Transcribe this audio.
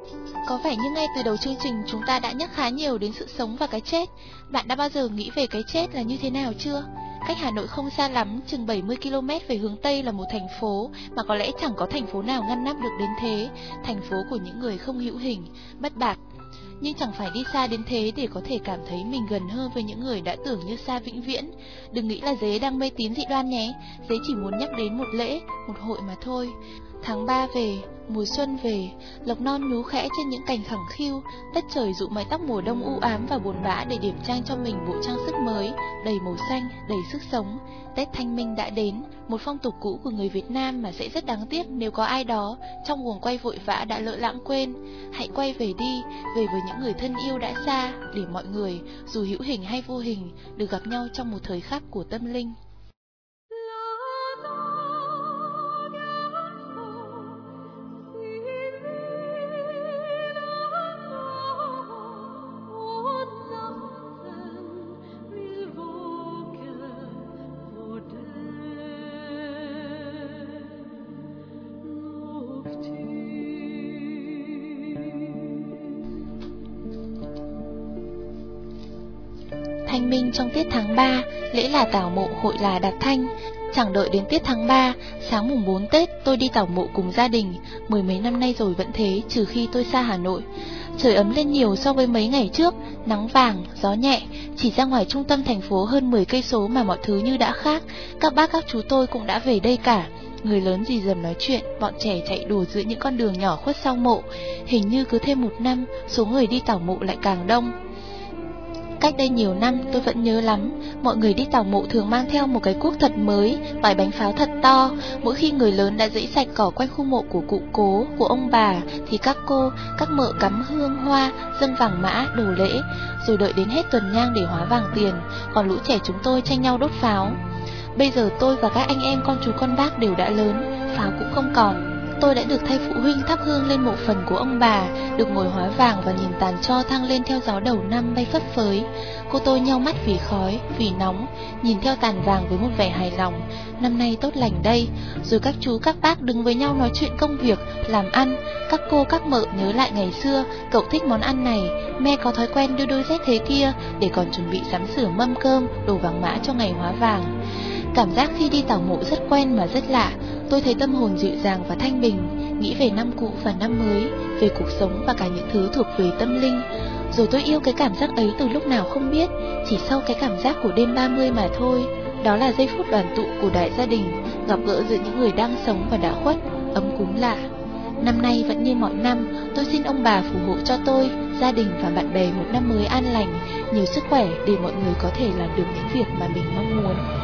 Có vẻ như ngay từ đầu chương trình chúng ta đã nhắc khá nhiều đến sự sống và cái chết. Bạn đã bao giờ nghĩ về cái chết là như thế nào chưa? Cách Hà Nội không xa lắm, chừng 70 km về hướng Tây là một thành phố mà có lẽ chẳng có thành phố nào ngăn nắp được đến thế. Thành phố của những người không hữu hình, bất bạt. Nhưng chẳng phải đi xa đến thế để có thể cảm thấy mình gần hơn với những người đã tưởng như xa vĩnh viễn. Đừng nghĩ là Dế đang mê tín dị đoan nhé. Dế chỉ muốn nhắc đến một lễ, một hội mà thôi. Tháng 3 về, mùa xuân về, lộc non nhú khẽ trên những cành khẳng khiu, đất trời rũ mái tóc mùa đông u ám và buồn bã để điểm trang cho mình bộ trang sức mới, đầy màu xanh, đầy sức sống. Tết Thanh Minh đã đến, một phong tục cũ của người Việt Nam mà sẽ rất đáng tiếc nếu có ai đó trong guồng quay vội vã đã lỡ lãng quên. Hãy quay về đi, về với những người thân yêu đã xa, để mọi người, dù hữu hình hay vô hình, được gặp nhau trong một thời khắc của tâm linh. Thanh minh trong tiết tháng 3, lễ là tảo mộ, hội là đặt thanh. Chẳng đợi đến tiết tháng 3, sáng mùng 4 Tết tôi đi tảo mộ cùng gia đình. Mười mấy năm nay rồi vẫn thế, trừ khi tôi xa Hà Nội. Trời ấm lên nhiều so với mấy ngày trước, nắng vàng, gió nhẹ. Chỉ ra ngoài trung tâm thành phố hơn 10 cây số mà mọi thứ như đã khác. Các bác các chú tôi cũng đã về đây cả. Người lớn rì rầm nói chuyện, bọn trẻ chạy đùa giữa những con đường nhỏ khuất sau mộ. Hình như cứ thêm một năm, số người đi tảo mộ lại càng đông. Cách đây nhiều năm tôi vẫn nhớ lắm, mọi người đi tảo mộ thường mang theo một cái cuốc thật mới, vài bánh pháo thật to. Mỗi khi người lớn đã giãy sạch cỏ quanh khu mộ của cụ cố, của ông bà, thì các cô, các mợ cắm hương hoa, dâng vàng mã, đồ lễ, rồi đợi đến hết tuần nhang để hóa vàng tiền, còn lũ trẻ chúng tôi tranh nhau đốt pháo. Bây giờ tôi và các anh em con chú con bác đều đã lớn, pháo cũng không còn. Tôi đã được thay phụ huynh thắp hương lên mộ phần của ông bà, được ngồi hóa vàng và nhìn tàn tro thăng lên theo gió đầu năm bay phấp phới. Cô tôi nheo mắt vì khói, vì nóng, nhìn theo tàn vàng với một vẻ hài lòng. Năm nay tốt lành đây. Rồi các chú các bác đứng với nhau nói chuyện công việc, làm ăn. Các cô các mợ nhớ lại ngày xưa, cậu thích món ăn này, me có thói quen đưa đôi dép thế kia, để còn chuẩn bị sắm sửa mâm cơm, đồ vàng mã cho ngày hóa vàng. Cảm giác khi đi tảo mộ rất quen mà rất lạ. Tôi thấy tâm hồn dịu dàng và thanh bình, nghĩ về năm cũ và năm mới, về cuộc sống và cả những thứ thuộc về tâm linh. Rồi tôi yêu cái cảm giác ấy từ lúc nào không biết, chỉ sau cái cảm giác của đêm 30 mà thôi. Đó là giây phút đoàn tụ của đại gia đình, gặp gỡ giữa những người đang sống và đã khuất, ấm cúng lạ. Năm nay vẫn như mọi năm, tôi xin ông bà phù hộ cho tôi, gia đình và bạn bè một năm mới an lành, nhiều sức khỏe để mọi người có thể làm được những việc mà mình mong muốn.